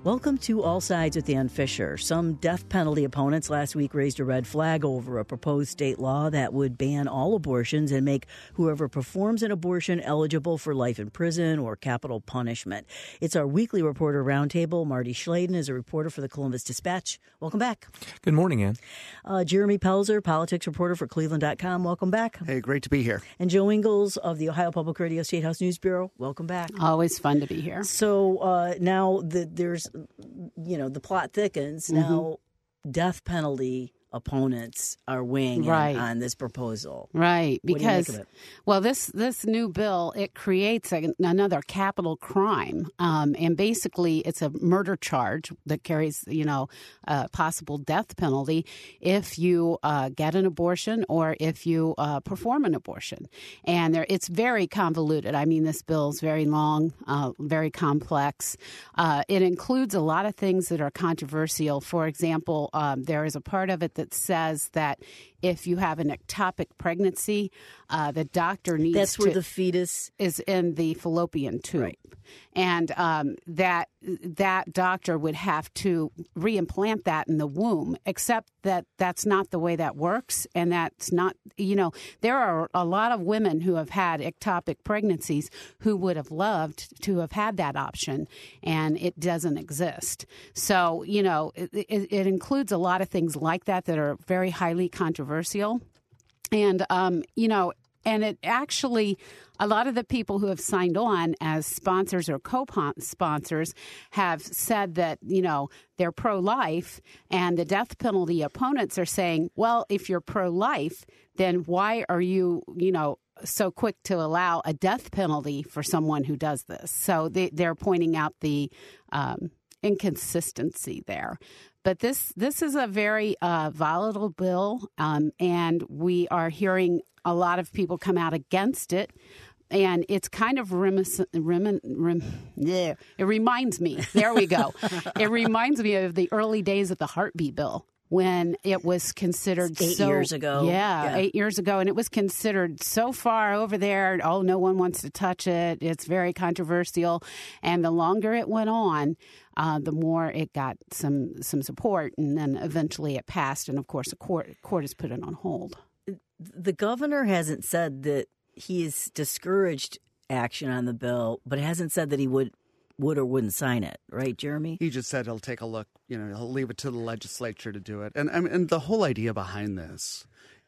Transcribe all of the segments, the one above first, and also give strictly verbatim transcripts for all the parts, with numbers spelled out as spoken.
Welcome to All Sides with Ann Fisher. Some death penalty opponents last week raised a red flag over a proposed state law that would ban all abortions and make whoever performs an abortion eligible for life in prison or capital punishment. It's our weekly reporter roundtable. Marty Schladen is a reporter for the Columbus Dispatch. Welcome back. Good morning, Ann. Uh, Jeremy Pelzer, politics reporter for Cleveland dot com. Welcome back. Hey, great to be here. And Joe Ingles of the Ohio Public Radio State House News Bureau. Welcome back. Always fun to be here. So uh, now the, there's, you know, the plot thickens. Mm-hmm. Now death penalty opponents are weighing right. in on this proposal. Right. What because, do you make of it? well, this, this new bill, it creates a, another capital crime. Um, and basically, it's a murder charge that carries, you know, a possible death penalty if you uh, get an abortion or if you uh, perform an abortion. And there, it's very convoluted. I mean, this bill is very long, uh, very complex. Uh, it includes a lot of things that are controversial. For example, um, there is a part of it that says that if you have an ectopic pregnancy, uh, the doctor needs That's where to, the fetus is in the fallopian tube. Right. And um, that that doctor would have to reimplant that in the womb, except that that's not the way that works. And that's not, you know, there are a lot of women who have had ectopic pregnancies who would have loved to have had that option, and it doesn't exist. So, you know, it, it, it includes a lot of things like that that are very highly controversial. And, um, you know, and it actually, a lot of the people who have signed on as sponsors or co-sponsors have said that, you know, they're pro-life, and the death penalty opponents are saying, well, if you're pro-life, then why are you, you know, so quick to allow a death penalty for someone who does this? So they, they're pointing out the um, inconsistency there. But this this is a very uh, volatile bill, um, and we are hearing a lot of people come out against it. And it's kind of reminiscent, remin, rem, yeah, it reminds me, there we go. It reminds me of the early days of the heartbeat bill, when it was considered eight so, years ago. Yeah, yeah, eight years ago. And it was considered so far over there. Oh, no one wants to touch it. It's very controversial. And the longer it went on, uh, the more it got some some support. And then eventually it passed. And, of course, the court, court has put it on hold. The governor hasn't said that he has discouraged action on the bill, but hasn't said that he would would or wouldn't sign it, right, Jeremy? He just said he'll take a look, you know, he'll leave it to the legislature to do it. And, and, and the whole idea behind this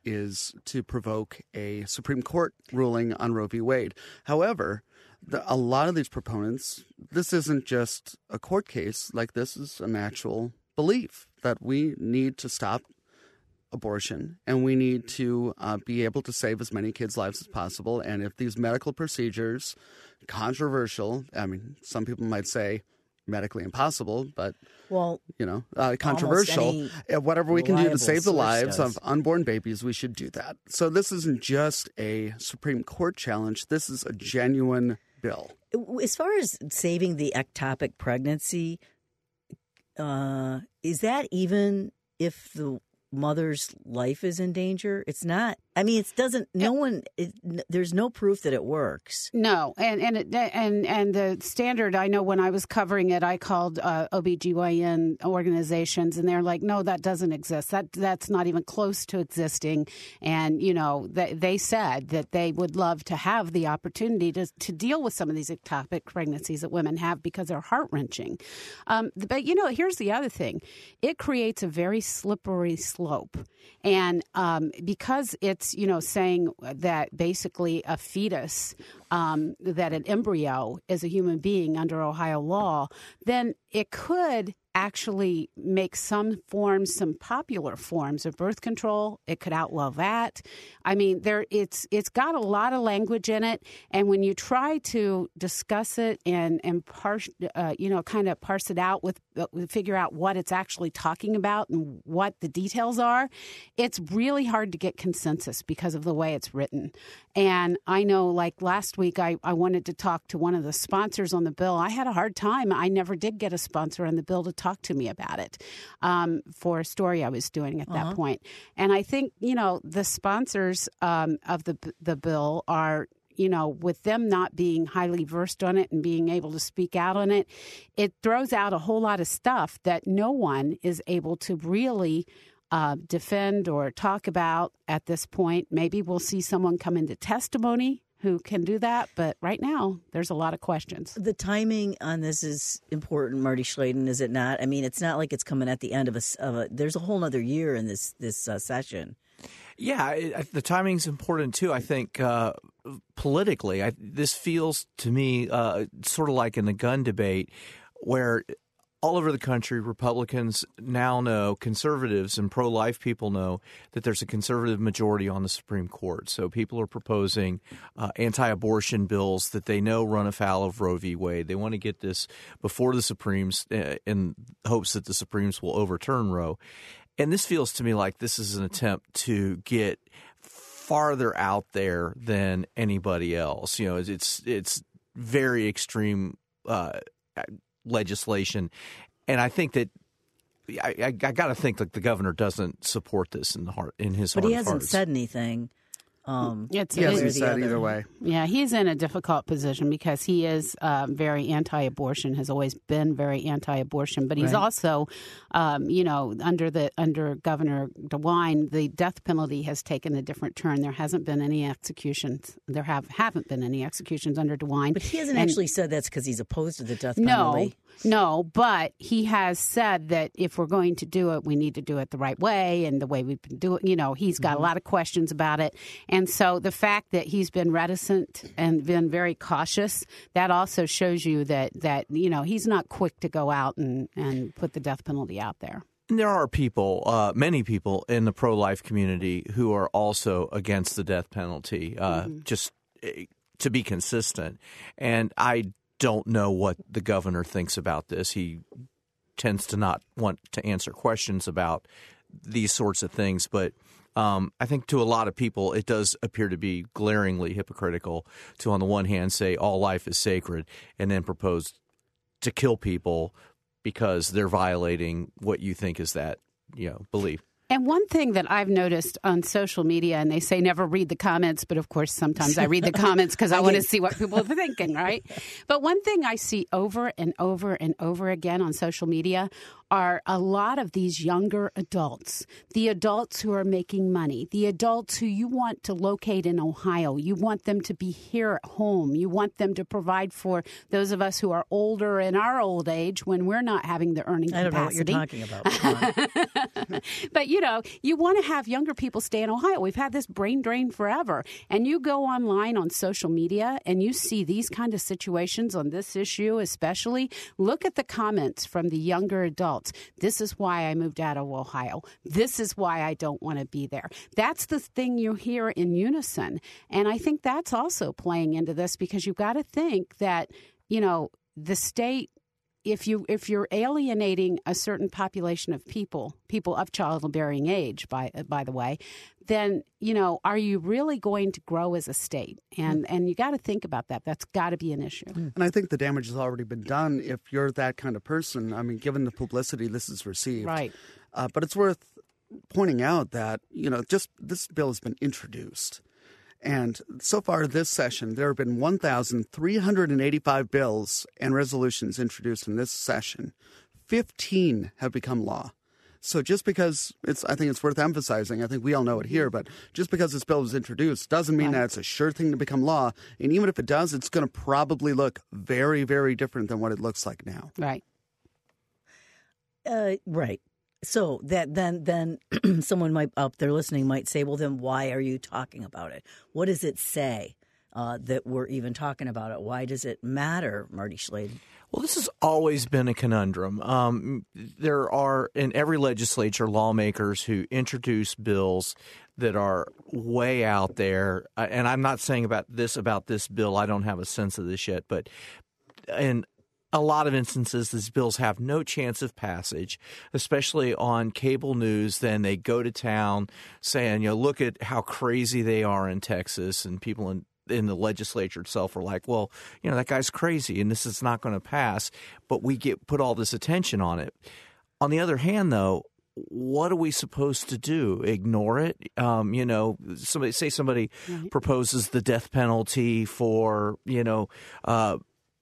is to provoke a Supreme Court ruling on Roe v. Wade. However, the, a lot of these proponents, this isn't just a court case. Like, this is an actual belief that we need to stop abortion, and we need to uh, be able to save as many kids' lives as possible. And if these medical procedures, controversial, I mean, some people might say medically impossible, but, well, you know, uh, controversial, whatever we can do to save the lives does. of unborn babies, we should do that. So this isn't just a Supreme Court challenge. This is a genuine bill. As far as saving the ectopic pregnancy, uh, is that even if the mother's life is in danger? It's not. I mean, it doesn't. No one. It, there's no proof that it works. No, and and it, and and the standard. I know when I was covering it, I called uh, O B G Y N organizations, and they're like, "No, that doesn't exist. That that's not even close to existing." And you know, they, they said that they would love to have the opportunity to to deal with some of these ectopic pregnancies that women have because they're heart wrenching. Um, but you know, here's the other thing: it creates a very slippery slope, and um, because it's you know, saying that basically a fetus, um, that an embryo is a human being under Ohio law, then it could actually make some forms, some popular forms of birth control. It could outlaw that. I mean, there it's it's got a lot of language in it, and when you try to discuss it and and parse, uh, you know, kind of parse it out with uh, figure out what it's actually talking about and what the details are, it's really hard to get consensus because of the way it's written. And I know, like last week, I, I wanted to talk to one of the sponsors on the bill. I had a hard time. I never did get a sponsor on the bill to talk to me about it um, for a story I was doing at uh-huh. that point. And I think, you know, the sponsors um, of the the bill are, you know, with them not being highly versed on it and being able to speak out on it, it throws out a whole lot of stuff that no one is able to really uh, defend or talk about at this point. Maybe we'll see someone come into testimony who can do that, but right now there's a lot of questions. The timing on this is important, Marty Schladen, is it not? I mean, it's not like it's coming at the end of a. Of a there's a whole other year in this this uh, session. Yeah, it, the timing's important too. I think uh, politically, I, this feels to me uh, sort of like in the gun debate, where all over the country, Republicans now know, conservatives and pro-life people know that there's a conservative majority on the Supreme Court. So people are proposing uh, anti-abortion bills that they know run afoul of Roe v. Wade. They want to get this before the Supremes uh, in hopes that the Supremes will overturn Roe. And this feels to me like this is an attempt to get farther out there than anybody else. You know, it's it's very extreme uh legislation, and I think that I, I, I got to think that the governor doesn't support this in the heart in his but heart he hasn't of hearts. said anything. Um, it's, he hasn't said other. either way. Yeah, he's in a difficult position because he is uh, very anti-abortion, has always been very anti-abortion. But he's right. also, um, you know, under the under Governor DeWine, the death penalty has taken a different turn. There hasn't been any executions. There have haven't been any executions under DeWine. But he hasn't and, actually said that's because he's opposed to the death no, penalty. No, but he has said that if we're going to do it, we need to do it the right way and the way we've been doing. You know, he's got mm-hmm. a lot of questions about it, and so the fact that he's been reticent and been very cautious, that also shows you that, that you know, he's not quick to go out and, and put the death penalty out there. There are people, uh, many people in the pro-life community who are also against the death penalty, uh, mm-hmm. just uh, to be consistent. And I don't know what the governor thinks about this. He tends to not want to answer questions about these sorts of things, but Um, I think to a lot of people, it does appear to be glaringly hypocritical to, on the one hand, say all life is sacred and then propose to kill people because they're violating what you think is that, you know, belief. And one thing that I've noticed on social media, and they say never read the comments, but of course sometimes I read the comments because I want to see what people are thinking, right? But one thing I see over and over and over again on social media are a lot of these younger adults, the adults who are making money, the adults who you want to locate in Ohio. You want them to be here at home. You want them to provide for those of us who are older in our old age when we're not having the earning I don't capacity. know what you're talking about. But, you know, you want to have younger people stay in Ohio. We've had this brain drain forever. And you go online on social media and you see these kind of situations on this issue especially. Look at the comments from the younger adults. This is why I moved out of Ohio. This is why I don't want to be there. That's the thing you hear in unison. And I think that's also playing into this because you've got to think that, you know, the state, if you if you're alienating a certain population of people, people of childbearing age, by by the way, then, you know, are you really going to grow as a state? And mm. and you got to think about that. That's got to be an issue. Mm. And I think the damage has already been done if you're that kind of person. I mean, given the publicity this is received. Right. Uh, but it's worth pointing out that, you know, just this bill has been introduced. And so far this session, there have been one thousand three hundred eighty-five bills and resolutions introduced in this session. fifteen have become law. So just because it's, I think it's worth emphasizing, I think we all know it here, but just because this bill was introduced doesn't mean right. that it's a sure thing to become law. And even if it does, it's going to probably look very, very different than what it looks like now. Right. Uh, right. So that then then someone might up there listening might say, well, then why are you talking about it? What does it say uh, that we're even talking about it? Why does it matter, Marty Schladen? Well, this has always been a conundrum. Um, there are in every legislature lawmakers who introduce bills that are way out there. And I'm not saying about this about this bill. I don't have a sense of this yet, but in a lot of instances, these bills have no chance of passage, especially on cable news. Then they go to town saying, you know, look at how crazy they are in Texas, and people in in the legislature itself are like, well, you know, that guy's crazy and this is not going to pass. But we get put all this attention on it. On the other hand, though, what are we supposed to do? Ignore it? Um, you know, somebody say somebody right. proposes the death penalty for, you know, uh,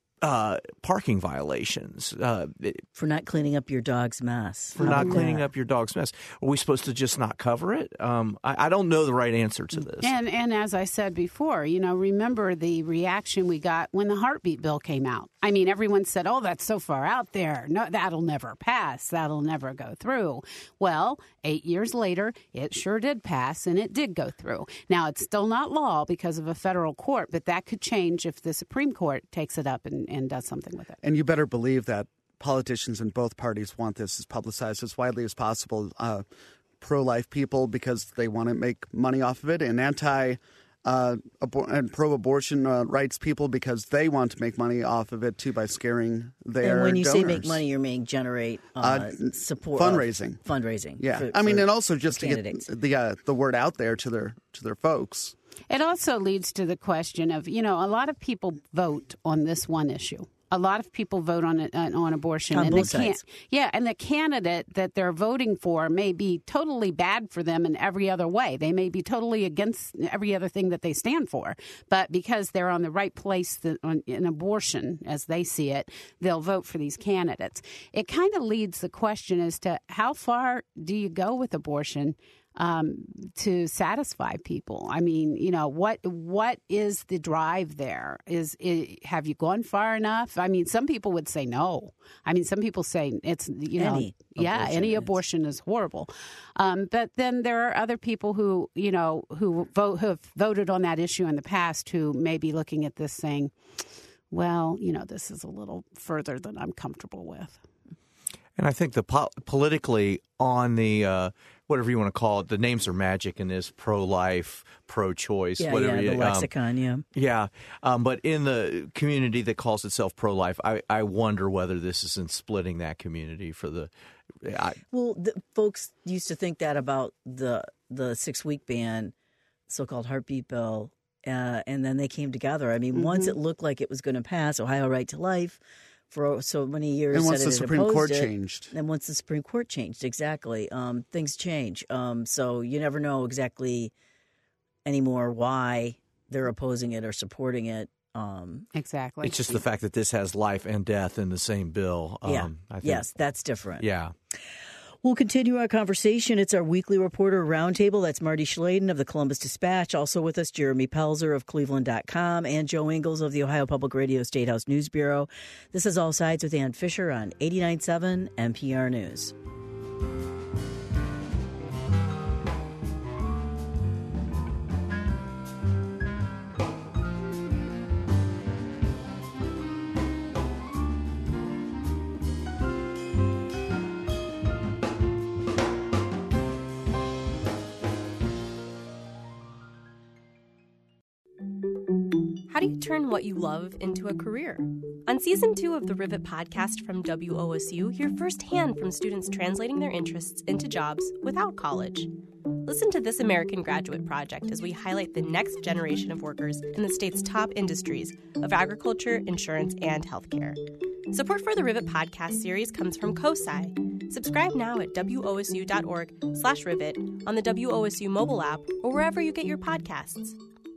uh, parking violations. Uh, for not cleaning up your dog's mess. For not cleaning up your dog's mess. Are we supposed to just not cover it? Um, I, I don't know the right answer to this. And and as I said before, you know, remember the reaction we got when the heartbeat bill came out. I mean, everyone said, oh, that's so far out there. No, that'll never pass. That'll never go through. Well, eight years later, it sure did pass, and it did go through. Now, it's still not law because of a federal court, but that could change if the Supreme Court takes it up and, and does something with it. And you better believe that politicians in both parties want this as publicized as widely as possible. Uh, pro-life people because they want to make money off of it, and anti- Uh, abor- and pro-abortion uh, rights people because they want to make money off of it too by scaring their And when you donors. say make money, you're meaning generate uh, uh, support, fundraising, uh, fundraising. Yeah, for, I mean, for, and also just to candidates. get the uh, the word out there to their to their folks. It also leads to the question of, you know, a lot of people vote on this one issue. A lot of people vote on it, uh, on abortion, on and both the can- sides. yeah, and the candidate that they're voting for may be totally bad for them in every other way. They may be totally against every other thing that they stand for, but because they're on the right place th- on, in abortion, as they see it, they'll vote for these candidates. It kind of leads the question as to how far do you go with abortion? Um, to satisfy people. I mean, you know, what what is the drive there? Is, is have you gone far enough? I mean, some people would say no. I mean, some people say it's, you know, any yeah, any is. abortion is horrible. Um, but then there are other people who, you know, who vote who have voted on that issue in the past who may be looking at this saying, well, you know, this is a little further than I'm comfortable with. And I think the po- politically on the uh, whatever you want to call it, the names are magic in this pro-life, pro-choice, yeah, whatever. Yeah, the you, lexicon, um, yeah. Yeah, um, but in the community that calls itself pro-life, I, I wonder whether this is in splitting that community for the. I, well, the, folks used to think that about the the six week ban, so-called heartbeat bill, uh, and then they came together. I mean, mm-hmm. once it looked like it was going to pass, Ohio Right to Life. For so many years, and once that the it Supreme Court it, changed, and once the Supreme Court changed, exactly, um, things change. Um, so you never know exactly anymore why they're opposing it or supporting it. Um, exactly, it's just the fact that this has life and death in the same bill. Um, yeah, I think, yes, that's different. Yeah. We'll continue our conversation. It's our weekly reporter roundtable. That's Marty Schladen of the Columbus Dispatch. Also with us, Jeremy Pelzer of Cleveland dot com and Joe Ingles of the Ohio Public Radio Statehouse News Bureau. This is All Sides with Ann Fisher on eighty-nine point seven N P R News. How do you turn what you love into a career? On Season two of the Rivet podcast from W O S U, hear firsthand from students translating their interests into jobs without college. Listen to This American Graduate Project as we highlight the next generation of workers in the state's top industries of agriculture, insurance, and healthcare. Support for the Rivet podcast series comes from COSI. Subscribe now at wosu.org slash rivet on the W O S U mobile app or wherever you get your podcasts.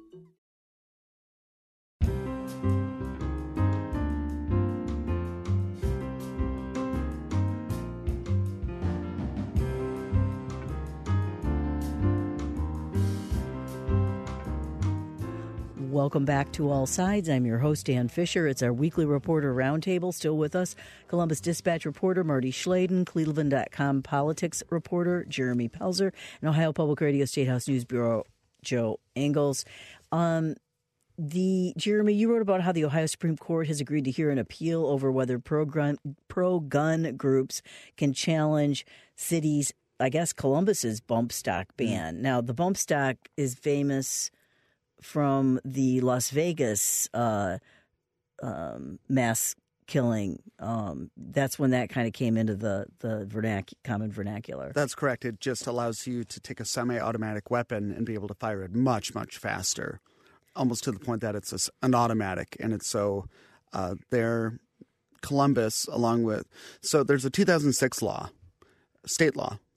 Welcome back to All Sides. I'm your host, Ann Fisher. It's our weekly reporter roundtable. Still with us, Columbus Dispatch reporter Marty Schladen, Cleveland dot com politics reporter Jeremy Pelzer, and Ohio Public Radio Statehouse News Bureau Joe Ingles. Um, the Jeremy, you wrote about how the Ohio Supreme Court has agreed to hear an appeal over whether pro-gun, pro-gun groups can challenge cities, I guess Columbus's bump stock ban. Mm. Now, the bump stock is famous from the Las Vegas uh, um, mass killing. Um, that's when that kind of came into the, the vernac- common vernacular. That's correct. It just allows you to take a semi-automatic weapon and be able to fire it much, much faster, almost to the point that it's a, an automatic. And it's so uh, there, Columbus, along with – so there's a two thousand six law, state law,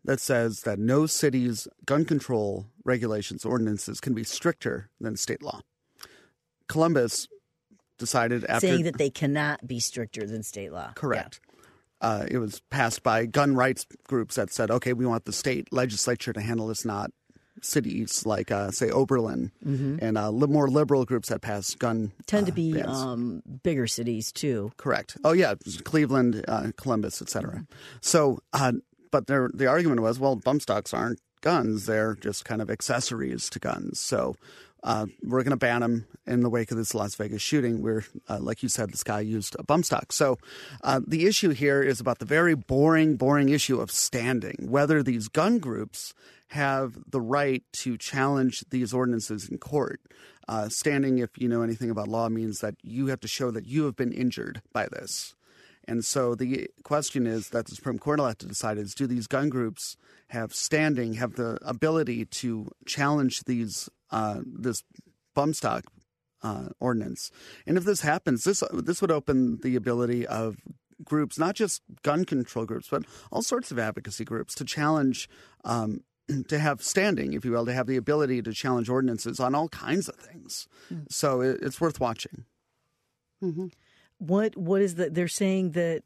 that says that no city's gun control regulations, ordinances can be stricter than state law. Columbus decided after... Saying that they cannot be stricter than state law. Correct. Yeah. Uh, it was passed by gun rights groups that said, okay, we want the state legislature to handle this, not cities like, uh, say, Oberlin, mm-hmm. and uh, li- more liberal groups that pass gun Tend uh, to be bans. um, bigger cities, too. Correct. Oh, yeah, Cleveland, uh, Columbus, et cetera. Mm-hmm. So, uh, but there, the argument was, well, bump stocks aren't guns. They're just kind of accessories to guns. So uh, we're going to ban them in the wake of this Las Vegas shooting where, uh, like you said, this guy used a bump stock. So uh, the issue here is about the very boring, boring issue of standing, whether these gun groups have the right to challenge these ordinances in court. Uh, standing, if you know anything about law, means that you have to show that you have been injured by this. And so the question is that the Supreme Court will have to decide is, do these gun groups have standing, have the ability to challenge these uh, this bump stock uh, ordinance? And if this happens, this this would open the ability of groups, not just gun control groups, but all sorts of advocacy groups to challenge um, to have standing, if you will, to have the ability to challenge ordinances on all kinds of things. Mm. So it, it's worth watching. Mm-hmm. What what is that? They're saying that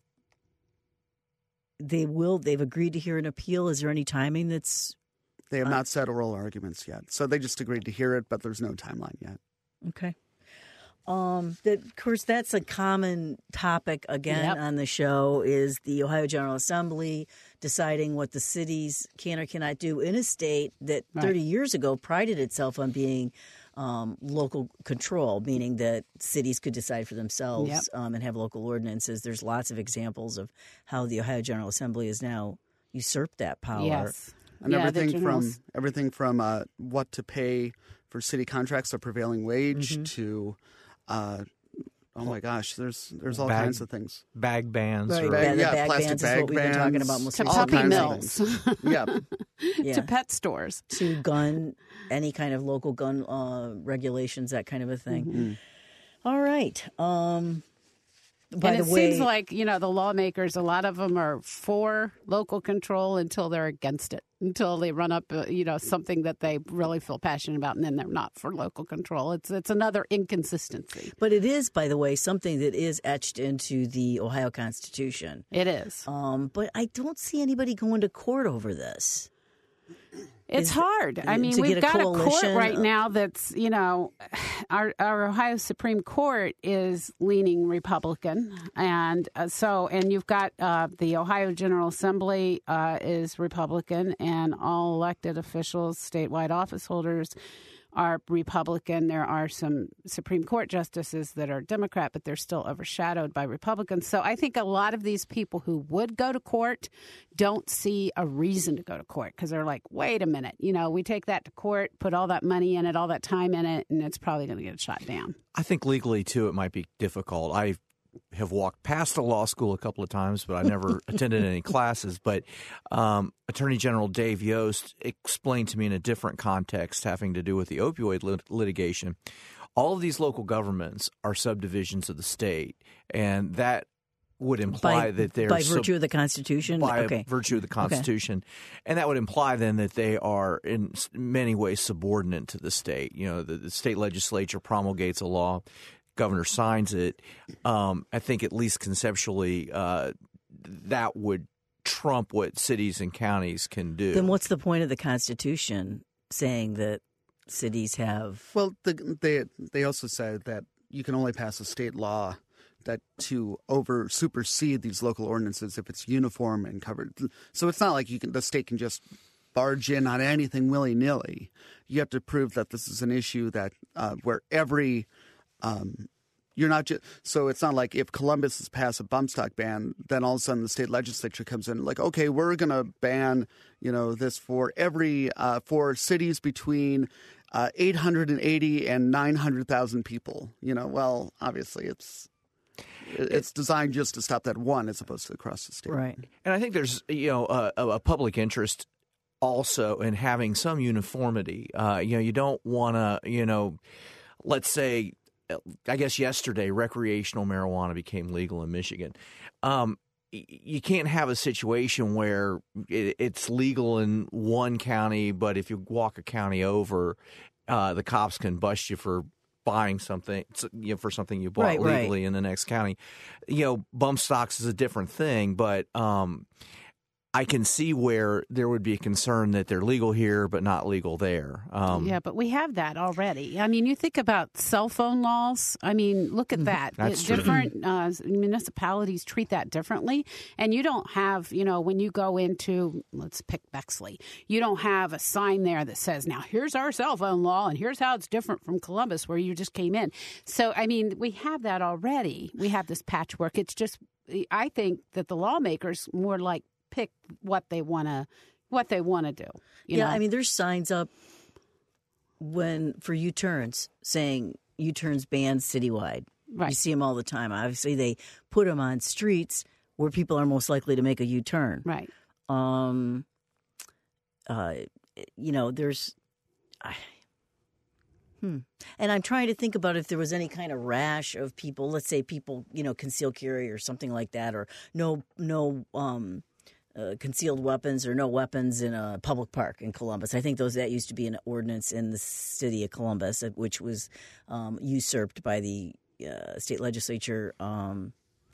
they will. They've agreed to hear an appeal. Is there any timing that's? They have uh, not set oral arguments yet, so they just agreed to hear it, but there's no timeline yet. Okay. Um, that, of course, that's a common topic again yep. on the show is the Ohio General Assembly deciding what the cities can or cannot do in a state that right. thirty years ago prided itself on being um, local control, meaning that cities could decide for themselves yep. um, and have local ordinances. There's lots of examples of how the Ohio General Assembly has now usurped that power. Yes. And yeah, everything from everything from uh, what to pay for city contracts, the prevailing wage, mm-hmm. to uh, oh my gosh, there's there's all bag, kinds of things. Bag bans, right? Or, bag, yeah, bag plastic bans bag is what we've been bans, talking about. Most to all puppy kinds mills, of yeah. yeah, to pet stores, to gun any kind of local gun uh, regulations, that kind of a thing. Mm-hmm. All right. Um, By and the it way, seems like, you know, the lawmakers, a lot of them are for local control until they're against it, until they run up, uh, you know, something that they really feel passionate about, and then they're not for local control. It's it's another inconsistency. But it is, by the way, something that is etched into the Ohio Constitution. It is. Um, but I don't see anybody going to court over this. It's Is hard. it, I mean, we've a got a court right of... now that's, you know, our, our Ohio Supreme Court is leaning Republican. And uh, so, and you've got uh, the Ohio General Assembly uh, is Republican, and all elected officials, statewide office holders, are Republican. There are some Supreme Court justices that are Democrat, but they're still overshadowed by Republicans. So I think a lot of these people who would go to court don't see a reason to go to court because they're like, wait a minute, you know, we take that to court, put all that money in it, all that time in it, and it's probably going to get shot down. I think legally, too, it might be difficult. I have walked past a law school a couple of times, but I never attended any classes. But um, Attorney General Dave Yost explained to me in a different context having to do with the opioid lit- litigation. All of these local governments are subdivisions of the state, and that would imply by, that they're by virtue sub- of the Constitution. By okay. virtue of the Constitution, okay. And that would imply then that they are in many ways subordinate to the state. You know, the, the state legislature promulgates a law. Governor signs it. Um, I think at least conceptually uh, that would trump what cities and counties can do. Then what's the point of the Constitution saying that cities have? Well, the, they they also said that you can only pass a state law that to over supersede these local ordinances if it's uniform and covered. So it's not like you can the state can just barge in on anything willy nilly. You have to prove that this is an issue that uh, where every Um, you're not just so it's not like if Columbus has passed a bump stock ban, then all of a sudden the state legislature comes in like, okay, we're going to ban, you know, this for every uh, for cities between uh, eight hundred eighty and nine hundred thousand people. You know, well, obviously it's it's designed just to stop that one as opposed to across the state. Right. And I think there's, you know, a, a public interest also in having some uniformity. Uh, you know, you don't want to, you know, let's say. I guess yesterday recreational marijuana became legal in Michigan. Um, you can't have a situation where it's legal in one county, but if you walk a county over, uh, the cops can bust you for buying something, you know, for something you bought right, legally right. in the next county. You know, bump stocks is a different thing, but um, I can see where there would be a concern that they're legal here but not legal there. Um, yeah, but we have that already. I mean, you think about cell phone laws. I mean, look at that. That's It- true. different uh, municipalities treat that differently. And you don't have, you know, when you go into, let's pick Bexley, you don't have a sign there that says, now here's our cell phone law and here's how it's different from Columbus where you just came in. So, I mean, we have that already. We have this patchwork. It's just, I think that the lawmakers more like pick what they want to what they want to do. You yeah, know? I mean, there's signs up when for U-turns saying U-turns banned citywide. Right. You see them all the time. Obviously, they put them on streets where people are most likely to make a U-turn. Right. Um. Uh, you know, there's. I, hmm. And I'm trying to think about if there was any kind of rash of people. Let's say people, you know, conceal carry or something like that, or no, no. Um, Uh, concealed weapons or no weapons in a public park in Columbus. I think those that used to be an ordinance in the city of Columbus, which was um, usurped by the uh, state legislature. Um,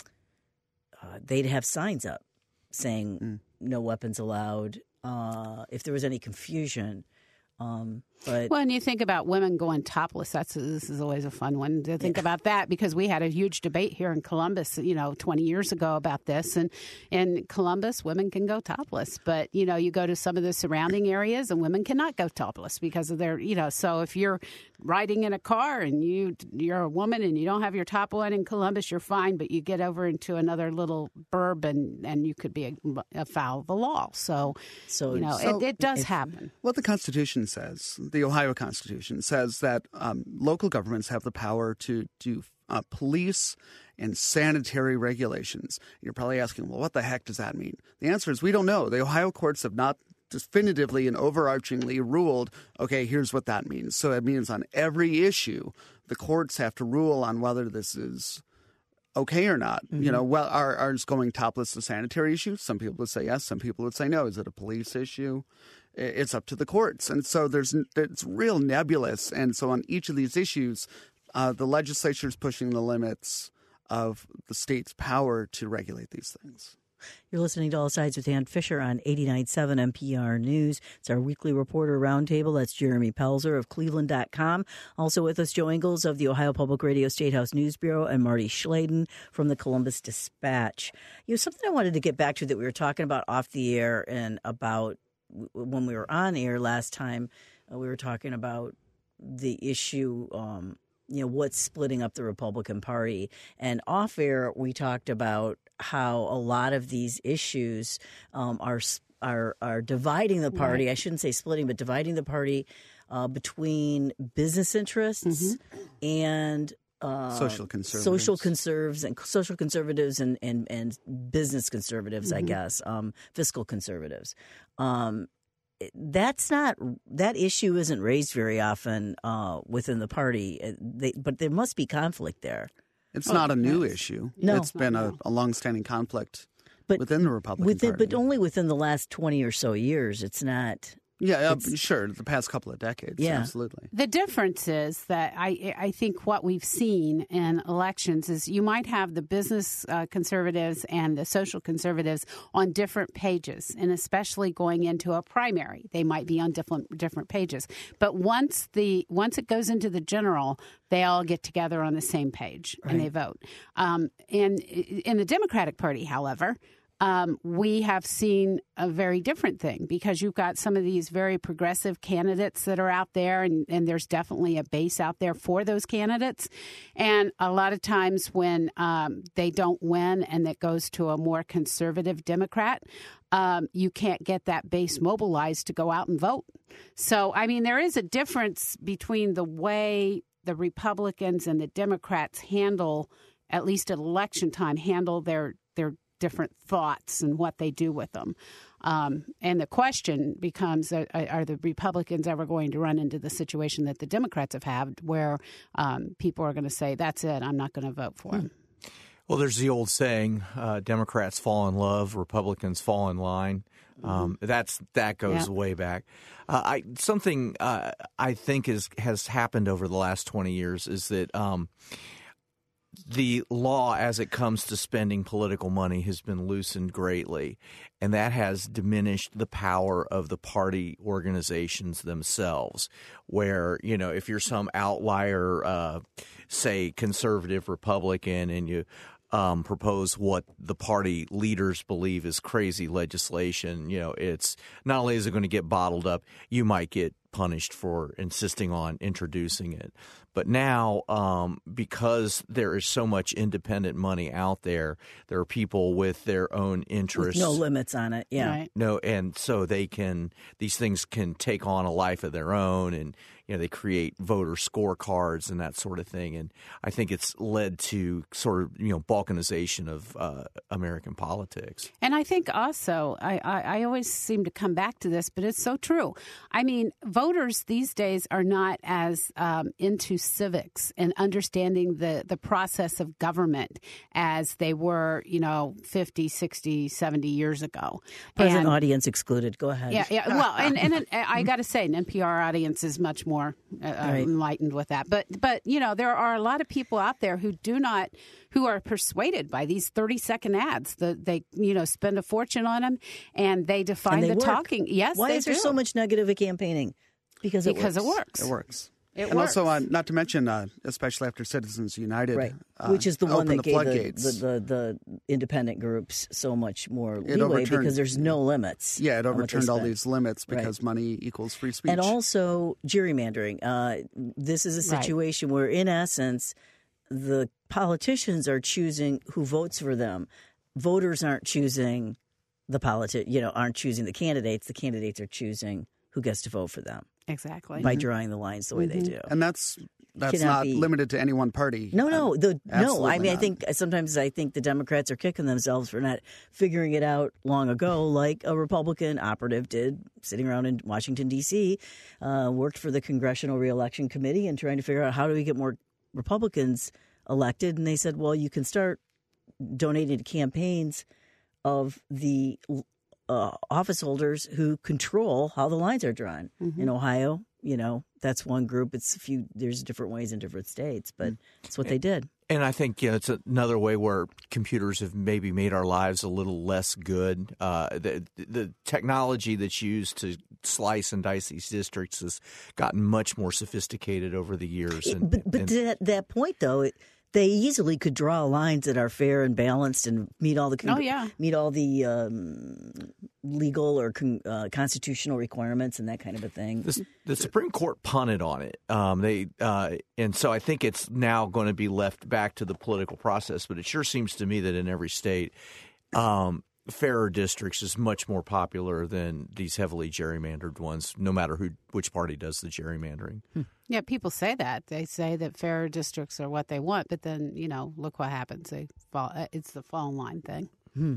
uh, they'd have signs up saying Mm. no weapons allowed. Uh, if there was any confusion, um, but Well, and you think about women going topless. That's this is always a fun one to think about that because we had a huge debate here in Columbus, you know, twenty years ago about this. And in Columbus, women can go topless, but you know, you go to some of the surrounding areas and women cannot go topless because of their, you know. So if you're riding in a car and you you're a woman and you don't have your top on in Columbus, you're fine. But you get over into another little burb and and you could be a, a foul of the law. So, so you know, So it, it does if- happen. What the Constitution says, the Ohio Constitution, says that um, local governments have the power to do uh, police and sanitary regulations. You're probably asking, well, what the heck does that mean? The answer is we don't know. The Ohio courts have not definitively and overarchingly ruled, okay, here's what that means. So it means on every issue, the courts have to rule on whether this is okay or not. Mm-hmm. You know, well, are, are is going topless a sanitary issue? Some people would say yes. Some people would say no. Is it a police issue? It's up to the courts. And so there's it's real nebulous. And so on each of these issues, uh, the legislature is pushing the limits of the state's power to regulate these things. You're listening to All Sides with Ann Fisher on eighty-nine point seven N P R News. It's our weekly reporter roundtable. That's Jeremy Pelzer of Cleveland dot com. Also with us, Joe Ingles of the Ohio Public Radio State House News Bureau and Marty Schladen from the Columbus Dispatch. You know, something I wanted to get back to that we were talking about off the air and about when we were on air last time, uh, we were talking about the issue, um, you know, what's splitting up the Republican Party. And off air, we talked about how a lot of these issues um, are are are dividing the party. Right. I shouldn't say splitting, but dividing the party uh, between business interests Mm-hmm. and uh, Social conservatives. social conserves and social conservatives and, and, and business conservatives, Mm-hmm. I guess, um, fiscal conservatives. Um, that's not that issue isn't raised very often uh, within the party, they, but there must be conflict there. It's Oh, not a new yes. issue. No. It's been a, No. a longstanding conflict But within the Republican within, Party. but only within the last twenty or so years. It's not. Yeah, uh, It's- sure. The past couple of decades, Yeah. absolutely. The difference is that I, I think what we've seen in elections is you might have the business uh, conservatives and the social conservatives on different pages, and especially going into a primary, they might be on different different pages. But once the once it goes into the general, they all get together on the same page and they vote. Um, and in the Democratic Party, however, Um, we have seen a very different thing because you've got some of these very progressive candidates that are out there, and, and there's definitely a base out there for those candidates. And a lot of times when um, they don't win and it goes to a more conservative Democrat, um, you can't get that base mobilized to go out and vote. So, I mean, there is a difference between the way the Republicans and the Democrats handle, at least at election time, handle their their different thoughts and what they do with them. Um, and the question becomes, are, are the Republicans ever going to run into the situation that the Democrats have had where um, people are going to say, that's it, I'm not going to vote for him? Well, there's the old saying, uh, Democrats fall in love, Republicans fall in line. Um, that's that goes Yeah. way back. Uh, I something uh, I think is has happened over the last twenty years is that um, the law, as it comes to spending political money, has been loosened greatly, and that has diminished the power of the party organizations themselves. Where, you know, if you're some outlier, uh, say conservative Republican, and you Um, propose what the party leaders believe is crazy legislation, you know, it's not only is it going to get bottled up, you might get punished for insisting on introducing it. But now, um, because there is so much independent money out there, there are people with their own interests. With no limits on it. Yeah. Right. No, and so they can these things can take on a life of their own, and you know they create voter scorecards and that sort of thing. And I think it's led to sort of you know balkanization of uh, American politics. And I think also, I, I, I always seem to come back to this, but it's so true. I mean, voters these days are not as um, into civics and understanding the, the process of government as they were, you know, fifty, sixty, seventy years ago. Present And- audience excluded. Go ahead. Yeah, yeah. Well, and, and it, I got to say, an N P R audience is much more uh, Right. enlightened with that. But, but you know, there are a lot of people out there who do not, who are persuaded by these thirty-second ads. The, they, you know, spend a fortune on them, and they define And they the work. talking. Yes, Why they is there do. so much negative campaigning? Because it Because works. it works. It works. It and works. also, uh, not to mention, uh, especially after Citizens United, Right. uh, Which is the one opened that the gave the, floodgates. the, the, the independent groups so much more It leeway overturned- because there's no limits. yeah, it on what they overturned all spend. these limits Right. because money equals free speech. And also gerrymandering. Uh, this is a Right. situation where, in essence, the politicians are choosing who votes for them. Voters aren't choosing the politi- you know, aren't choosing the candidates. The candidates are choosing who gets to vote for them Exactly. by drawing the lines the way they do. and that's that's Cannot not be- limited to any one party. No, no, Uh, the no. I absolutely mean, I not. think sometimes I think the Democrats are kicking themselves for not figuring it out long ago, like a Republican operative did, sitting around in Washington D C, uh, worked for the Congressional Reelection Committee and trying to figure out how do we get more Republicans elected, and they said, well, you can start donating to campaigns of the uh, office holders who control how the lines are drawn. In Ohio, you know, that's one group. It's a few. There's different ways in different states, but it's what they did. And I think you know, it's another way where computers have maybe made our lives a little less good. Uh, the, the technology that's used to slice and dice these districts has gotten much more sophisticated over the years. And, but but and, to that, that point, though, it, they easily could draw lines that are fair and balanced and meet all the con- Oh, yeah. meet all the um, legal or con- uh, constitutional requirements and that kind of a thing. the, the Supreme Court punted on it. Um, they uh, and so I think it's now going to be left back to the political process. But it sure seems to me that in every state, um, fairer districts is much more popular than these heavily gerrymandered ones, no matter who which party does the gerrymandering. Yeah, people say that. They say that fairer districts are what they want, but then, you know, look what happens. They fall. It's the fall in line thing.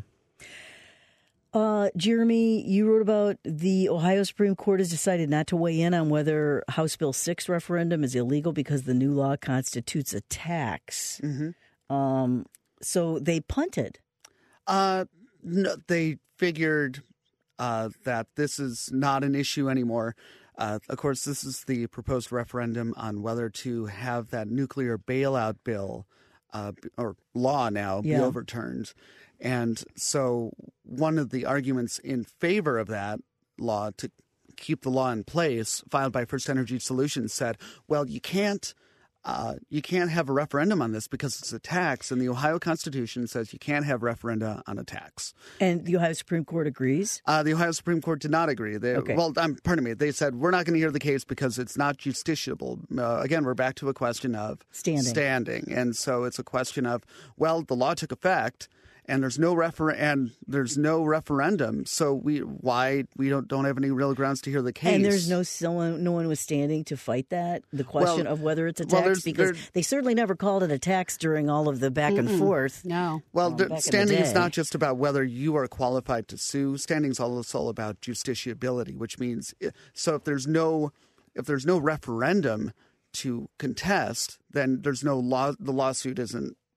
Uh, Jeremy, you wrote about the Ohio Supreme Court has decided not to weigh in on whether House Bill six referendum is illegal because the new law constitutes a tax. Mm-hmm. Um, so they punted. Uh, no, they figured uh, that this is not an issue anymore. Uh, of course, this is the proposed referendum on whether to have that nuclear bailout bill uh, or law now be Yeah. overturned. And so one of the arguments in favor of that law to keep the law in place, filed by First Energy Solutions, said, well, you can't Uh, you can't have a referendum on this because it's a tax, and the Ohio Constitution says you can't have referenda on a tax. And the Ohio Supreme Court agrees? Uh, the Ohio Supreme Court did not agree. They, Okay. Well, um, pardon me. They said we're not going to hear the case because it's not justiciable. Uh, again, we're back to a question of Standing. standing, and so it's a question of well, the law took effect, and there's no refer and there's no referendum. So we why we don't don't have any real grounds to hear the case. And there's no someone, no one was standing to fight that, the question Well- of whether it's a well, tax, there's- because there- they certainly never called it a tax during all of the back and forth. No. Well, um, the- back in the standing is day. not just about whether you are qualified to sue. Standing is also about justiciability, which means so if there's no if there's no referendum to contest, then there's no law. The lawsuit isn't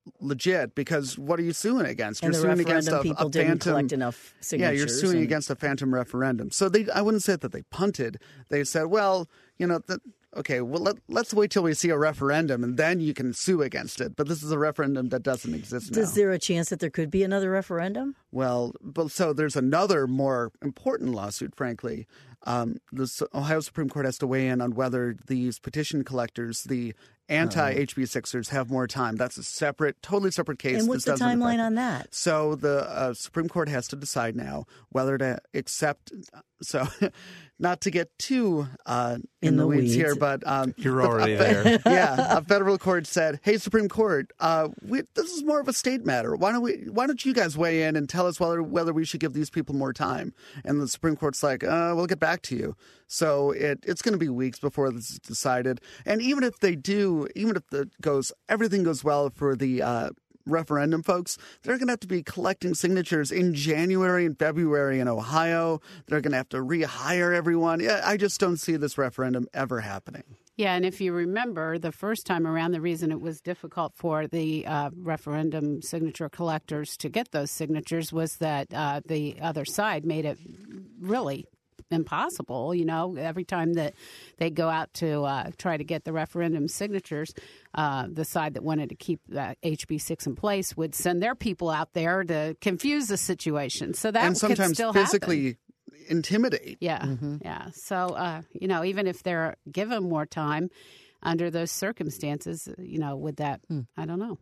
legit because what are you suing against? And You're the suing against referendum a, people a didn't phantom. collect enough signatures. Yeah, you're suing and, against a phantom referendum. So they, I wouldn't say that they punted. They said, well, you know, the, okay, well, let, let's wait till we see a referendum and then you can sue against it. But this is a referendum that doesn't exist now. Is there a chance that there could be another referendum? Well, but so there's another more important lawsuit, frankly. Um, the Ohio Supreme Court has to weigh in on whether these petition collectors, the anti-H B sixers, have more time. That's a separate, totally separate case. And what's the This doesn't timeline affect- on that? So the uh, Supreme Court has to decide now whether to accept. So, not to get too uh, in, In the, the weeds, weeds. here, but um, You're but already a, there. Yeah, a federal court said, "Hey, Supreme Court, uh, we, this is more of a state matter. Why don't we? Why don't you guys weigh in and tell us whether whether we should give these people more time?" And the Supreme Court's like, uh, "We'll get back to you." So it, it's going to be weeks before this is decided. And even if they do, even if it goes, everything goes well for the uh, referendum folks, they're going to have to be collecting signatures in January and February in Ohio. They're going to have to rehire everyone. Yeah, I just don't see this referendum ever happening. Yeah, and if you remember, the first time around, the reason it was difficult for the uh, referendum signature collectors to get those signatures was that uh, the other side made it really impossible. You know, every time that they go out to uh, try to get the referendum signatures, uh, the side that wanted to keep that H B six in place would send their people out there to confuse the situation. So that and could sometimes still physically happen. intimidate. Yeah, yeah. So, uh, you know, even if they're given more time under those circumstances, you know, would that, I don't know.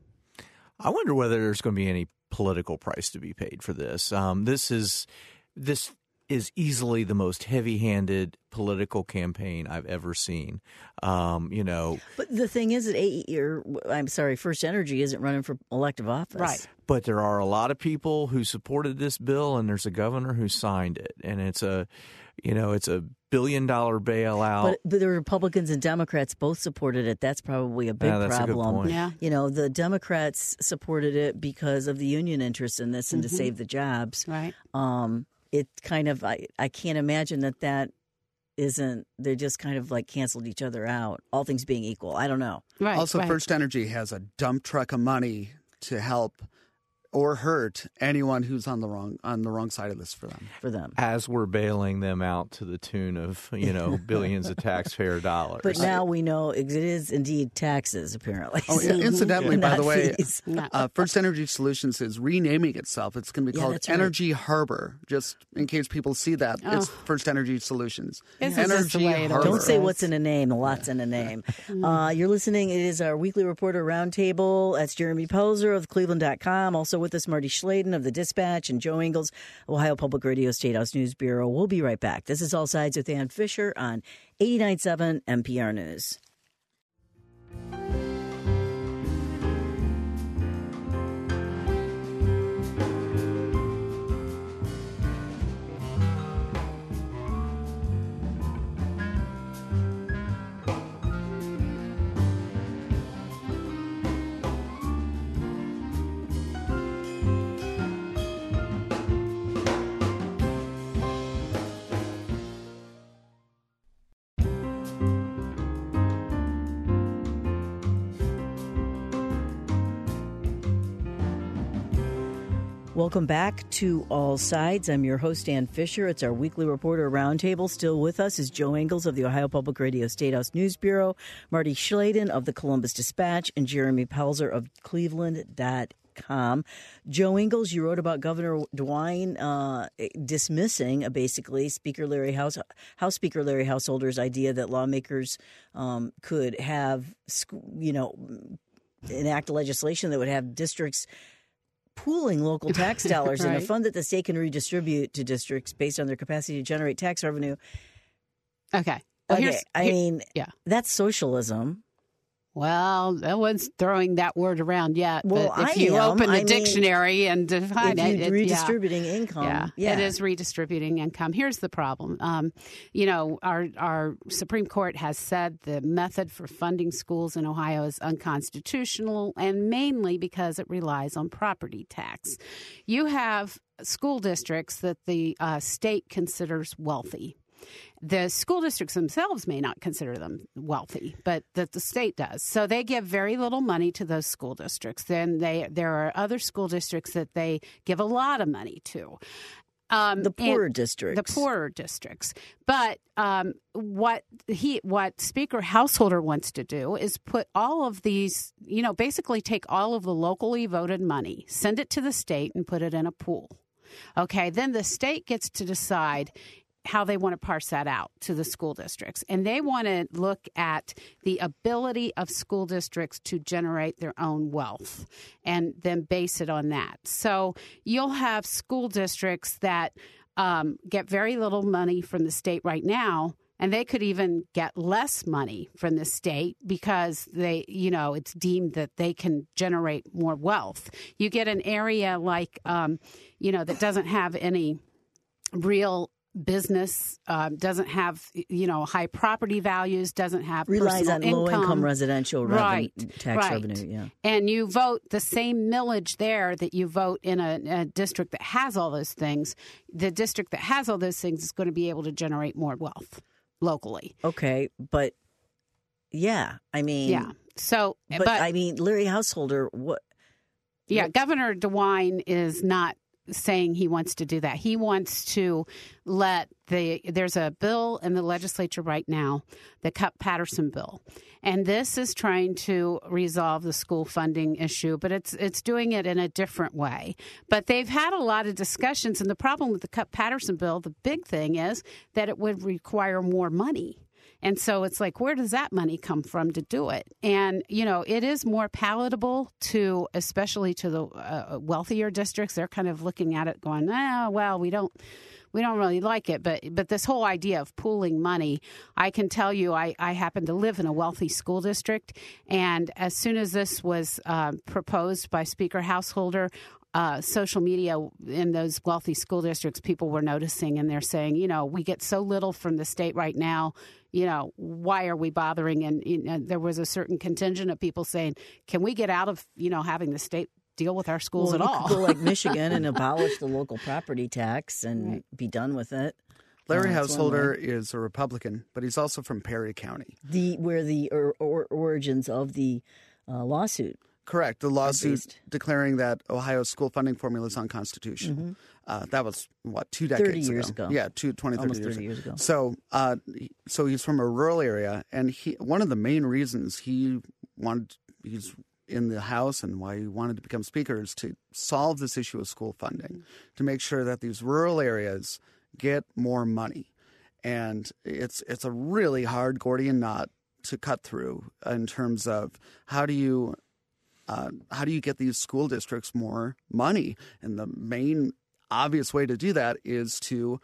I wonder whether there's going to be any political price to be paid for this. Um, this is this is easily the most heavy-handed political campaign I've ever seen. Um, you know, But the thing is that A E, or I'm sorry, First Energy isn't running for elective office. Right. but there are a lot of people who supported this bill, and there's a governor who signed it, and it's a, you know, it's a billion-dollar bailout. But, but the Republicans and Democrats both supported it. That's probably a big Yeah, that's a good problem. point. Yeah. You know, the Democrats supported it because of the union interest in this and to save the jobs. Right. Um, it kind of, I, I can't imagine that that isn't, they just kind of like canceled each other out, all things being equal. I don't know. Right. Also, right. First Energy has a dump truck of money to help or hurt anyone who's on the wrong on the wrong side of this for them. For them. As we're bailing them out to the tune of, you know, billions of taxpayer dollars. But now we know it is indeed taxes, apparently. Oh, yeah, incidentally, by Not the way, fees. uh, First Energy Solutions is renaming itself. It's going to be Yeah, called that's right. Energy Harbor, just in case people see that. It's First Energy Solutions. This is just the way it Harbor. Don't say Harbor. what's in a name. A lot's in a name. Uh, you're listening. It is our weekly reporter roundtable. That's Jeremy Pelzer of Cleveland dot com. Also with us, Marty Schladen of The Dispatch and Joe Ingles, Ohio Public Radio State House News Bureau. We'll be right back. This is All Sides with Ann Fisher on eighty-nine point seven N P R News. Welcome back to All Sides. I'm your host, Ann Fisher. It's our weekly reporter roundtable. Still with us is Joe Ingles of the Ohio Public Radio State House News Bureau, Marty Schladen of the Columbus Dispatch, and Jeremy Pelzer of Cleveland dot com. Joe Ingles, you wrote about Governor DeWine uh, dismissing, uh, basically, Speaker Larry House, House Speaker Larry Householder's idea that lawmakers um, could have, you know, enact legislation that would have districts pooling local tax dollars in a Right. fund that the state can redistribute to districts based on their capacity to generate tax revenue. Okay. Well, Okay, here's, I here- mean, yeah. that's socialism. Well, no one's throwing that word around yet. Well, but if I you am. open the I mean, dictionary and define if it, you're it- redistributing income, yeah, yeah. it is redistributing income. Here's the problem. Um, you know, our our Supreme Court has said the method for funding schools in Ohio is unconstitutional, and mainly because it relies on property tax. You have school districts that the uh, state considers wealthy. The school districts themselves may not consider them wealthy, but that the state does. So they give very little money to those school districts. Then they there are other school districts that they give a lot of money to. Um, the poorer districts. The poorer districts. But um, what he, what Speaker Householder wants to do is put all of these, you know, basically take all of the locally voted money, send it to the state, and put it in a pool. Okay, then the state gets to decide how they want to parse that out to the school districts. And they want to look at the ability of school districts to generate their own wealth and then base it on that. So you'll have school districts that um, get very little money from the state right now, and they could even get less money from the state because they, you know, it's deemed that they can generate more wealth. You get an area like, um, you know, that doesn't have any real business, uh, doesn't have, you know, high property values, doesn't have relies on income. low-income residential right, revenue, tax right. revenue. Yeah, and you vote the same millage there that you vote in a, a district that has all those things. The district that has all those things is going to be able to generate more wealth locally. Okay, but yeah, I mean, yeah. So, but, but I mean, Larry Householder, what? Yeah, what? Governor DeWine is not saying he wants to do that. He wants to let the, there's a bill in the legislature right now, the Cupp-Patterson bill. And this is trying to resolve the school funding issue, but it's it's doing it in a different way. But they've had a lot of discussions, and the problem with the Cupp-Patterson bill, the big thing is that it would require more money. And so it's like, where does that money come from to do it? And, you know, it is more palatable to, especially to the uh, wealthier districts. They're kind of looking at it going, ah, well, we don't we don't really like it. But but this whole idea of pooling money, I can tell you, I, I happen to live in a wealthy school district. And as soon as this was uh, proposed by Speaker Householder, Uh, social media in those wealthy school districts, people were noticing, and they're saying, you know, we get so little from the state right now. You know, why are we bothering? And, you know, there was a certain contingent of people saying, can we get out of, you know, having the state deal with our schools well, at you all? Could go like Michigan and abolish the local property tax and right. be done with it. Larry uh, Householder is a Republican, but he's also from Perry County. The where the or, or, origins of the uh, lawsuit. Correct. The lawsuit based. declaring that Ohio's school funding formula is unconstitutional. Mm-hmm. Uh, that was, what, two decades thirty years ago? ago. Yeah, two, twenty, thirty, Almost years, thirty years ago. So, uh, so he's from a rural area, and he one of the main reasons he wanted, he's in the House and why he wanted to become Speaker is to solve this issue of school funding, to make sure that these rural areas get more money. And it's it's a really hard Gordian knot to cut through in terms of how do you uh, how do you get these school districts more money? And the main obvious way to do that is to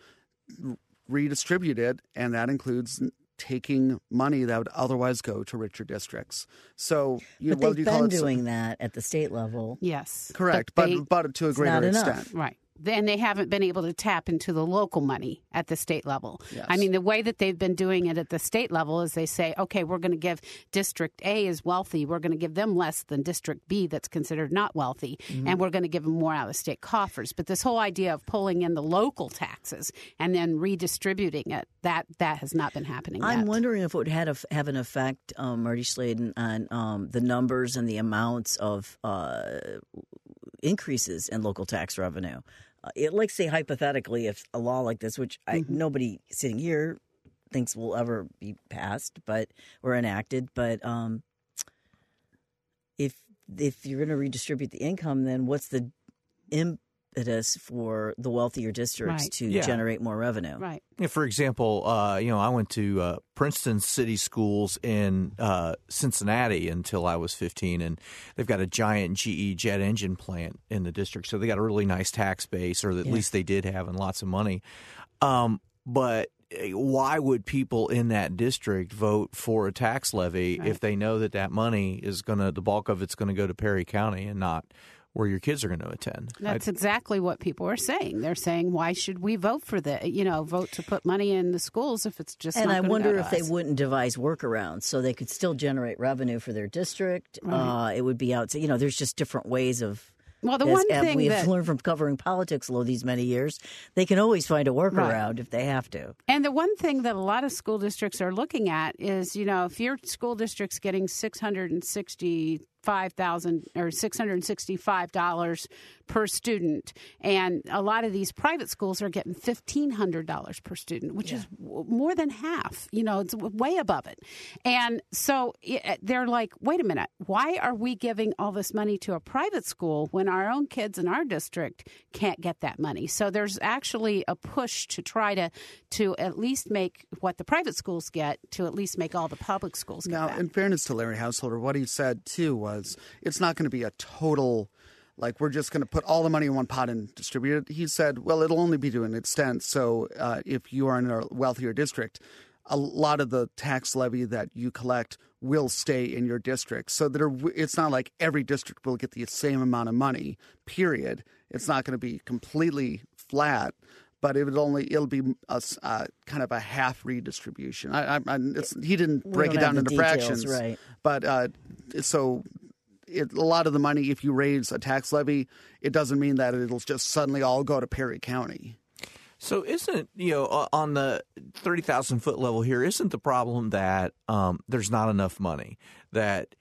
redistribute it, and that includes taking money that would otherwise go to richer districts. So, you but know, what they've do you call been it? doing that at the state level. Yes. Correct, but, but, they, but to a greater not enough. extent. Right. And they haven't been able to tap into the local money at the state level. Yes. I mean, the way that they've been doing it at the state level is they say, okay, we're going to give District A is wealthy. We're going to give them less than District B that's considered not wealthy. Mm-hmm. And we're going to give them more out of the state coffers. But this whole idea of pulling in the local taxes and then redistributing it, that that has not been happening I'm yet. wondering if it would have, have an effect, um, Marty Sladen, on um, the numbers and the amounts of uh, increases in local tax revenue. Uh, it, like, say, hypothetically, if a law like this, which I, mm-hmm. nobody sitting here thinks will ever be passed but or enacted, but um, if if you're going to redistribute the income, then what's the impetus for the wealthier districts right. to yeah. generate more revenue? Right. Yeah, for example, uh, you know, I went to uh, Princeton City Schools in uh, Cincinnati until I was fifteen, and they've got a giant G E jet engine plant in the district, so they got a really nice tax base, or at yeah. least they did have, and lots of money. Um, but why would people in that district vote for a tax levy right. if they know that that money is going to, the bulk of it's going to go to Perry County and not where your kids are going to attend? That's I'd, exactly what people are saying. They're saying, why should we vote for the, you know, vote to put money in the schools if it's just and not I gonna wonder go if to they us? wouldn't devise workarounds so they could still generate revenue for their district. Right. Uh, it would be out, you know, there's just different ways of Well, the as, one as thing we have that, learned from covering politics all these many years, they can always find a workaround Right. if they have to. and the one thing that a lot of school districts are looking at is, you know, if your school district's getting six hundred sixty-five thousand or six hundred sixty-five dollars per student, and a lot of these private schools are getting fifteen hundred dollars per student, which is w- more than half. You know, it's w- way above it. And so it, they're like, wait a minute, why are we giving all this money to a private school when our own kids in our district can't get that money? So there's actually a push to try to to at least make what the private schools get to at least make all the public schools get Now, that. in fairness to Larry Householder, what he said, too, was it's not going to be a total, like, we're just going to put all the money in one pot and distribute it. He said, well, it'll only be to an extent. So uh, if you are in a wealthier district, a lot of the tax levy that you collect will stay in your district. So that are, it's not like every district will get the same amount of money, period. It's not going to be completely flat. But it would only it'll be a, uh, kind of a half redistribution. I, I, I, it's, he didn't break don't it down have the into details, fractions, right. But uh, so it, a lot of the money, if you raise a tax levy, it doesn't mean that it'll just suddenly all go to Perry County. So isn't, you know, on the thirty thousand foot level here, isn't the problem that um, there's not enough money, that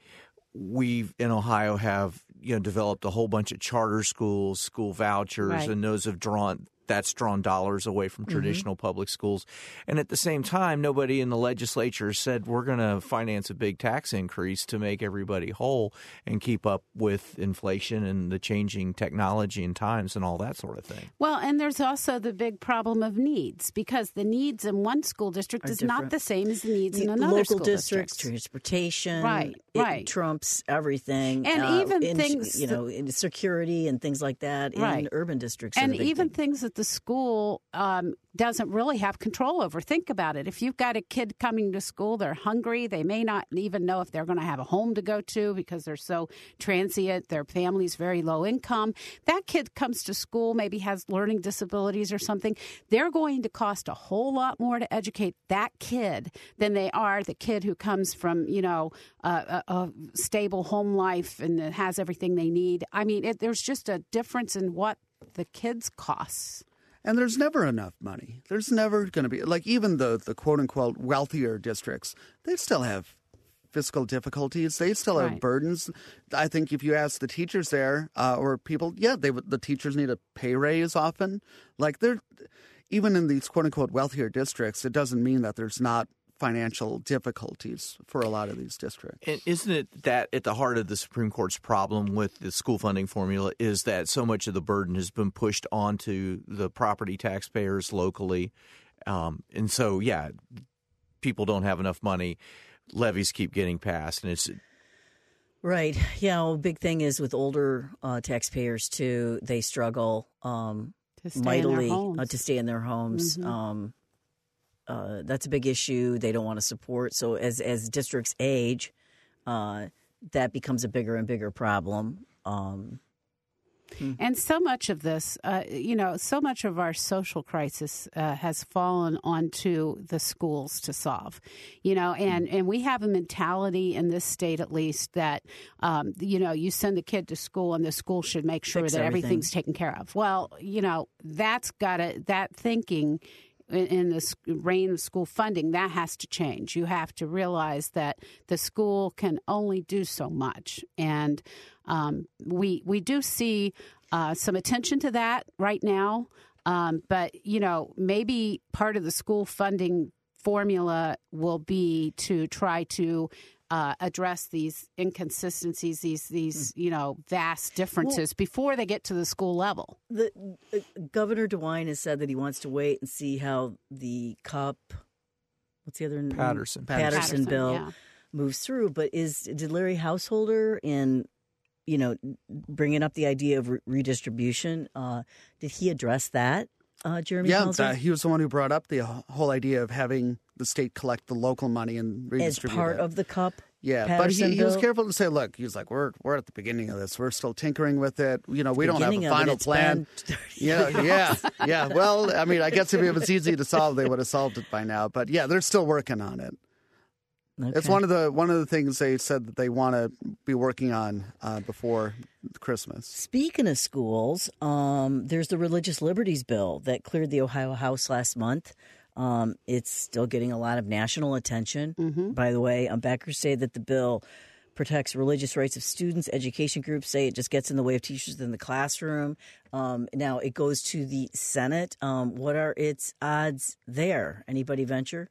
we in Ohio have, you know, developed a whole bunch of charter schools, school vouchers, Right. and those have drawn that's drawn dollars away from traditional mm-hmm. public schools. And at the same time, nobody in the legislature said we're going to finance a big tax increase to make everybody whole and keep up with inflation and the changing technology and times and all that sort of thing. Well, and there's also the big problem of needs, because the needs in one school district Are is different. not the same as the needs in another Local school districts, district. transportation, Right, it right. trumps everything, And uh, even in, things you know, in security and things like that Right. in urban districts, are And the big even thing. things that the school um, doesn't really have control over. Think about it. If you've got a kid coming to school, they're hungry. They may not even know if they're going to have a home to go to because they're so transient. Their family's very low income. That kid comes to school, maybe has learning disabilities or something. They're going to cost a whole lot more to educate that kid than they are the kid who comes from, you know, a, a, a stable home life and has everything they need. I mean, it, there's just a difference in what the kids costs. And there's never enough money. There's never going to be, like, even the, the quote-unquote wealthier districts, they still have fiscal difficulties. They still have Right. burdens. I think if you ask the teachers there uh, or people, yeah, they would- the teachers need a pay raise often. Like, they're even in these quote-unquote wealthier districts, it doesn't mean that there's not financial difficulties for a lot of these districts. And isn't it that at the heart of the Supreme Court's problem with the school funding formula is that so much of the burden has been pushed onto the property taxpayers locally? Um, and so, yeah, people don't have enough money. Levies keep getting passed, and it's Right. Yeah. Well, big thing is with older uh, taxpayers too, they struggle um, To stay in mightily their homes. Uh, to stay in their homes. Mhm. Um, uh, that's a big issue. They don't want to support. So as as districts age, uh, that becomes a bigger and bigger problem. Um, And so much of this, uh, you know, so much of our social crisis uh, has fallen onto the schools to solve, you know, and, and we have a mentality in this state, at least, that, um, you know, you send the kid to school and the school should make sure Fix that everything. everything's taken care of. Well, you know, that's got to, that thinking in, in the s- reign of school funding, that has to change. You have to realize that the school can only do so much. And um, we we do see uh, some attention to that right now. Um, but, you know, maybe part of the school funding formula will be to try to uh, address these inconsistencies, these, these you know, vast differences before they get to the school level. the uh, Governor DeWine has said that he wants to wait and see how the CUP, what's the other name? Patterson. Patterson, Patterson, bill yeah. moves through. But is did Larry Householder in, you know, bringing up the idea of re- redistribution? Uh, did he address that, uh, Jeremy? Yeah, Pelzer? uh, he was the one who brought up the wh- whole idea of having the state collect the local money and as redistribute part it. of the CUP. Yeah, Patterson but he, he was bill? careful to say, look, he was like, we're we're at the beginning of this. We're still tinkering with it. You know, we don't have Beginning a of it, final it's plan. been thirty Yeah, years. yeah, yeah. Well, I mean, I guess if it was easy to solve, they would have solved it by now. But yeah, they're still working on it. Okay. It's one of the one of the things they said that they want to be working on uh, before Christmas. Speaking of schools, um, there's the Religious Liberties Bill that cleared the Ohio House last month. Um, it's still getting a lot of national attention. Mm-hmm. By the way, um, backers say that the bill protects religious rights of students. Education groups say it just gets in the way of teachers in the classroom. Um, now it goes to the Senate. Um, what are its odds there? Anybody venture?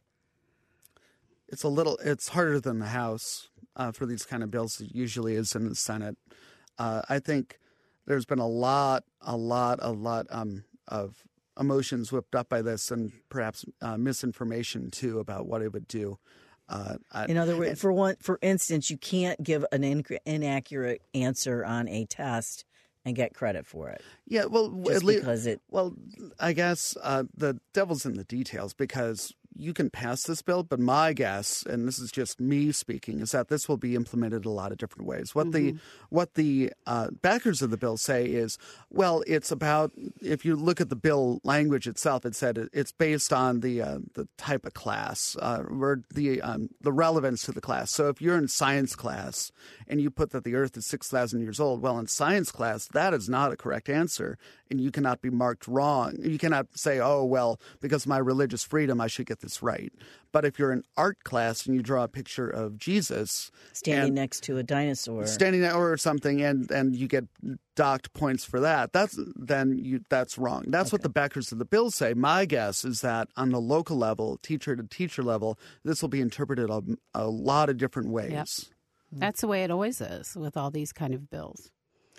It's a little. It's harder than the House uh, for these kind of bills. It usually is in the Senate. Uh, I think there's been a lot, a lot, a lot um, of emotions whipped up by this, and perhaps uh, misinformation too about what it would do. Uh, I, in other words, for one, for instance, you can't give an in- inaccurate answer on a test and get credit for it. Yeah, well, just at least, because it. Well, I guess uh, the devil's in the details, because you can pass this bill, but my guess, and this is just me speaking, is that this will be implemented a lot of different ways. What mm-hmm. the what the uh, backers of the bill say is, well, it's about, if you look at the bill language itself, it said it's based on the uh, the type of class uh, or the um, the relevance to the class. So if you're in science class and you put that the Earth is six thousand years old, well, in science class, that is not a correct answer, and you cannot be marked wrong. You cannot say, oh, well, because of my religious freedom, I should get this right. But if you're in art class and you draw a picture of Jesus standing next to a dinosaur, standing there or something, and, and you get docked points for that, that's then you that's wrong. That's okay. What the backers of the bill say. My guess is that on the local level, teacher to teacher level, this will be interpreted a, a lot of different ways. Yep. That's the way it always is with all these kind of bills.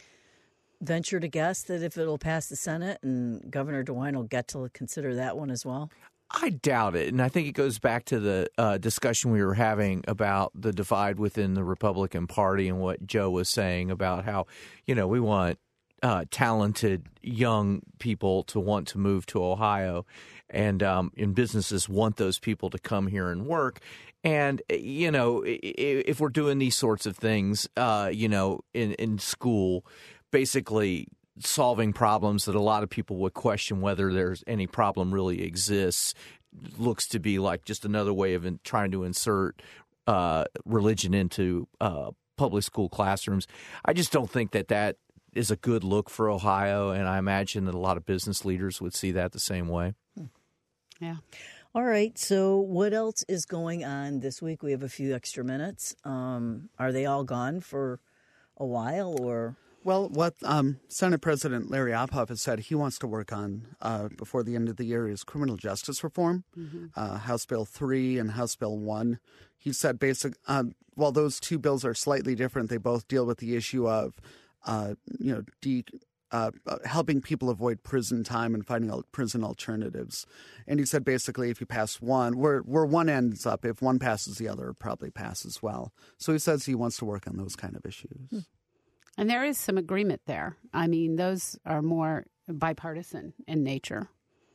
Venture to guess that if it'll pass the Senate and Governor DeWine will get to consider that one as well? I doubt it. And I think it goes back to the uh, discussion we were having about the divide within the Republican Party and what Joe was saying about how, you know, we want uh, talented young people to want to move to Ohio, and, um, and businesses want those people to come here and work. And, you know, if we're doing these sorts of things, uh, you know, in, in school, basically solving problems that a lot of people would question whether there's any problem really exists, looks to be like just another way of in, trying to insert uh, religion into uh, public school classrooms. I just don't think that that is a good look for Ohio, and I imagine that a lot of business leaders would see that the same way. Yeah. All right. So what else is going on this week? We have a few extra minutes. Um, are they all gone for a while, or? Well, what um, Senate President Larry Ophoff has said he wants to work on uh, before the end of the year is criminal justice reform, mm-hmm. uh, House Bill three and House Bill one. He said basic, uh, while those two bills are slightly different, they both deal with the issue of, uh, you know, de- uh, helping people avoid prison time and finding out prison alternatives. And he said basically if you pass one, where, where one ends up, if one passes, the other probably passes well. So he says he wants to work on those kind of issues. Hmm. And there is some agreement there. I mean, those are more bipartisan in nature.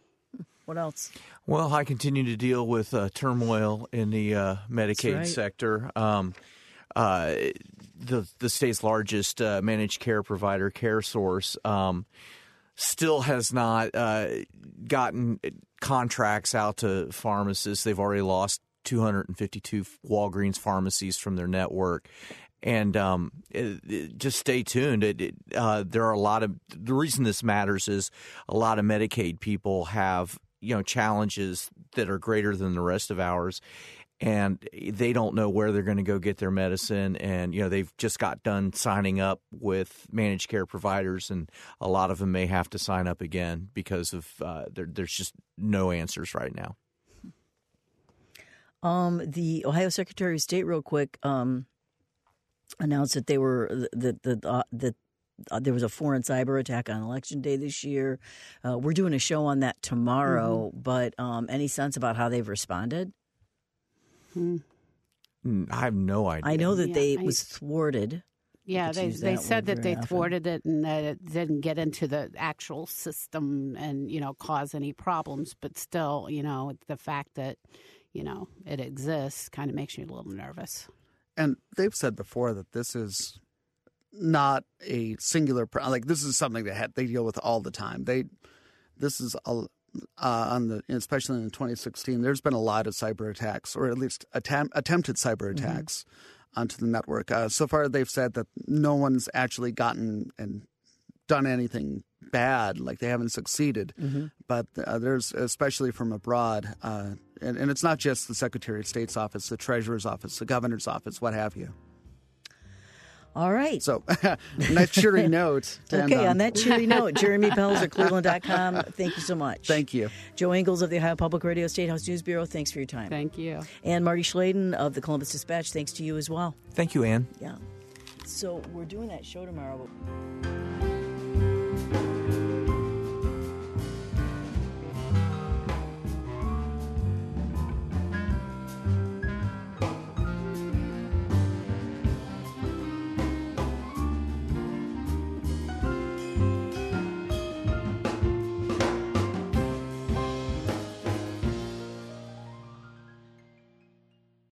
What else? Well, I continue to deal with uh, turmoil in the uh, Medicaid right. sector. Um, uh, the the state's largest uh, managed care provider, CareSource, um, still has not uh, gotten contracts out to pharmacists. They've already lost two hundred fifty-two Walgreens pharmacies from their network. And um, it, it, just stay tuned. It, it, uh, there are a lot of – the reason this matters is a lot of Medicaid people have, you know, challenges that are greater than the rest of ours, and they don't know where they're going to go get their medicine. And, you know, they've just got done signing up with managed care providers, and a lot of them may have to sign up again because of uh, there, there's just no answers right now. Um, the Ohio Secretary of State, real quick, um, announced that they were that that uh, that uh, there was a foreign cyber attack on Election Day this year. Uh, we're doing a show on that tomorrow, mm-hmm. but um, any sense about how they've responded? Hmm. I have no idea. I know that yeah, they I, it was thwarted. Yeah, they they said that they often. thwarted it and that it didn't get into the actual system and, you know, cause any problems. But still, you know, the fact that, you know, it exists kind of makes you a little nervous. And they've said before that this is not a singular pro- like this is something that they deal with all the time. They this is a, uh, on the, especially in twenty sixteen, there's been a lot of cyber attacks, or at least attempt, attempted cyber attacks mm-hmm. onto the network. Uh, so far, they've said that no one's actually gotten and done anything bad, like they haven't succeeded. Mm-hmm. But uh, there's, especially from abroad, uh, and, and it's not just the Secretary of State's office, the Treasurer's office, the Governor's office, what have you. All right. So, nice cheery note. To okay, end on. on that cheery note, Jeremy Pelzer, Cleveland dot com, thank you so much. Thank you. Joe Ingles of the Ohio Public Radio State House News Bureau, thanks for your time. Thank you. And Marty Schladen of the Columbus Dispatch, thanks to you as well. Thank you, Ann. Yeah. So we're doing that show tomorrow.